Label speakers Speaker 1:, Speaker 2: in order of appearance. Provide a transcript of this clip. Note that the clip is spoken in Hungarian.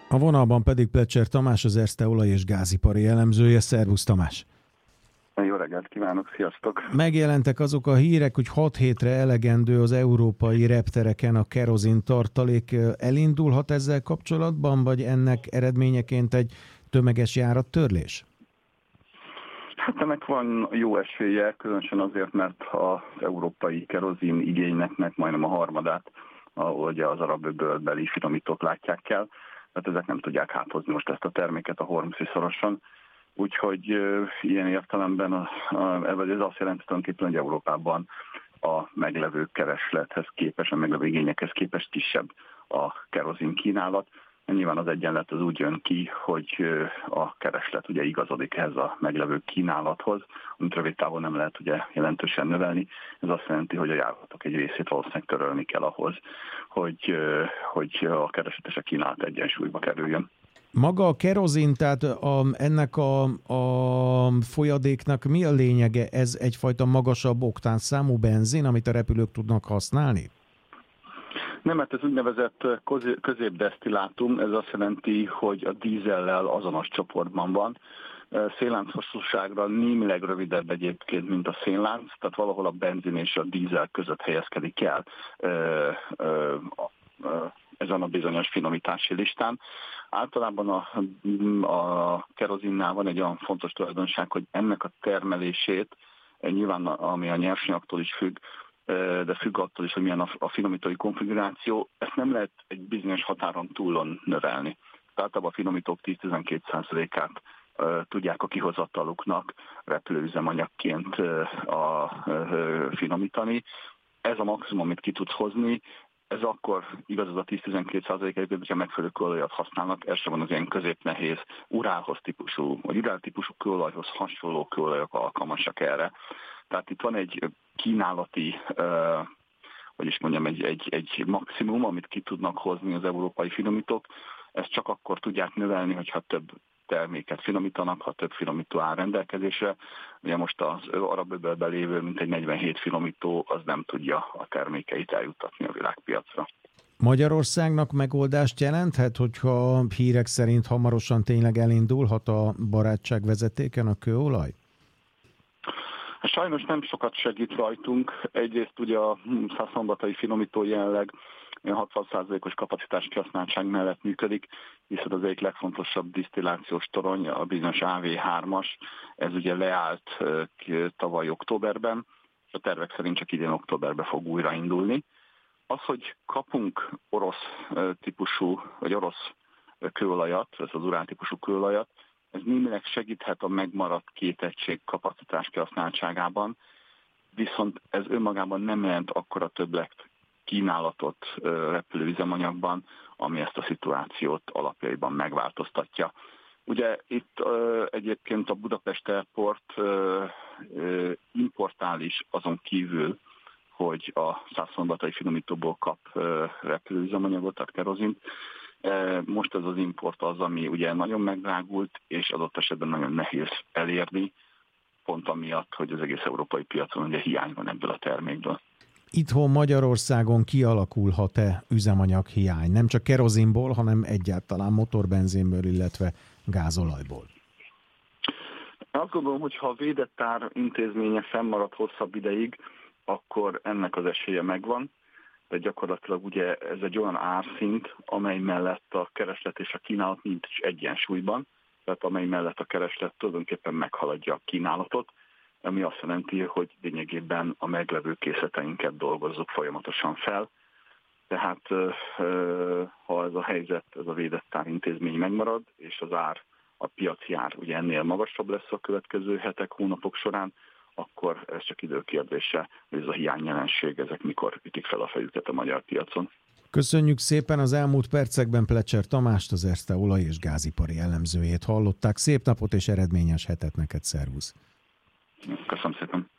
Speaker 1: A vonalban pedig Plecser Tamás, az Erste olaj- és gázipari elemzője. Szervusz Tamás!
Speaker 2: Jó reggelt kívánok, sziasztok!
Speaker 1: Megjelentek azok a hírek, hogy 6 hétre elegendő az európai reptereken a kerozin tartalék. Elindulhat ezzel kapcsolatban, vagy ennek eredményeként egy tömeges járattörlés?
Speaker 2: Hát ennek van jó esélye, különösen azért, mert az európai kerozin igénynek majdnem a harmadát, ahogy az arab-öbölbeli finomítók látják el. Tehát ezek nem tudják háthozni most ezt a terméket a Hormüzi szoroson. Úgyhogy ilyen értelemben ez azt jelenti tulajdonképpen, hogy Európában a meglevő kereslethez képest, a meglevő igényekhez képest kisebb a kerozin kínálat. Nyilván az egyenlet az úgy jön ki, hogy a kereslet ugye igazodik ehhez a meglevő kínálathoz, amit rövid távon nem lehet ugye jelentősen növelni. Ez azt jelenti, hogy a járatok egy részét valószínűleg törölni kell ahhoz, hogy a kereslet és a kínálat egyensúlyba kerüljön.
Speaker 1: Maga a kerozin, tehát ennek a folyadéknak mi a lényege? Ez egyfajta magasabb oktánszámú benzin, amit a repülők tudnak használni?
Speaker 2: Nem, hát ez úgynevezett középdesztillátum, ez azt jelenti, hogy a dízellel azonos csoportban van. Szénlánc hosszúságra némileg rövidebb egyébként, mint a szénlánc, tehát valahol a benzin és a dízel között helyezkedik el ezen a bizonyos finomítási listán. Általában a kerozinnál van egy olyan fontos tulajdonság, hogy ennek a termelését, nyilván ami a nyersanyagtól is függ, de függ attól is, hogy milyen a finomítói konfiguráció, ezt nem lehet egy bizonyos határon túlon növelni. Tehát a finomítók 10-12%-át tudják a kihozataluknak repülőüzemanyagként finomítani. Ez a maximum, amit ki tudsz hozni. Ez akkor igaz, az a 10-12%, hogyha megfelelő kőolajat használnak, ez sem van az ilyen középnehéz urálhoz típusú, vagy urál típusú kőolajhoz hasonló kőolajok alkalmasak erre. Tehát itt van egy kínálati, egy maximum, amit ki tudnak hozni az európai finomítók. Ezt csak akkor tudják növelni, hogyha több terméket finomítanak, ha több finomító áll rendelkezésre. Ugye most az arab-öbölben lévő mintegy 47 finomító az nem tudja a termékeit eljuttatni a világpiacra.
Speaker 1: Magyarországnak megoldást jelenthet, hogyha hírek szerint hamarosan tényleg elindulhat a barátság vezetéken a kőolaj?
Speaker 2: Sajnos nem sokat segít rajtunk. Egyrészt ugye a szászombatai finomító jelenleg 60%-os kapacitás kihasználtság mellett működik, hiszen az egyik legfontosabb disztillációs torony, a bizonyos AV3-as, ez ugye leállt tavaly októberben, és a tervek szerint csak idén októberben fog újraindulni. Az, hogy kapunk orosz típusú, vagy orosz kőolajat, ez az urán típusú kőolajat, ez némileg segíthet a megmaradt két egység kapacitás kihasználtságában, viszont ez önmagában nem jelent akkora többlet kínálatot repülőüzemanyagban, ami ezt a szituációt alapjaiban megváltoztatja. Ugye itt egyébként a Budapest Airport importál is azon kívül, hogy a szászombatai finomítóból kap repülőüzemanyagot, tehát kerozint. Most ez az import az, ami ugye nagyon megdrágult, és adott esetben nagyon nehéz elérni, pont amiatt, hogy az egész európai piacon ugye hiány van ebből a termékből.
Speaker 1: Itthon Magyarországon kialakulhat-e üzemanyaghiány? Nem csak kerozinból, hanem egyáltalán motorbenzinből, illetve gázolajból?
Speaker 2: Azt gondolom, hogy ha a védett ár intézménye fennmarad hosszabb ideig, akkor ennek az esélye megvan, de gyakorlatilag ugye ez egy olyan árszint, amely mellett a kereslet és a kínálat nincs egyensúlyban, tehát amely mellett a kereslet tulajdonképpen meghaladja a kínálatot, ami azt jelenti, hogy lényegében a meglevő készleteinket dolgozzuk folyamatosan fel. Tehát ha ez a helyzet, ez a védett árintézmény megmarad, és az ár, a piaci ár ugye ennél magasabb lesz a következő hetek, hónapok során, akkor ez csak időkérdése, hogy ez a hiányjelenség, ezek mikor ütik fel a fejüket a magyar piacon.
Speaker 1: Köszönjük szépen, az elmúlt percekben Plecser Tamást, az Erste olaj- és gázipari elemzőjét hallották. Szép napot és eredményes hetet neked, szervusz!
Speaker 2: Köszönöm szépen!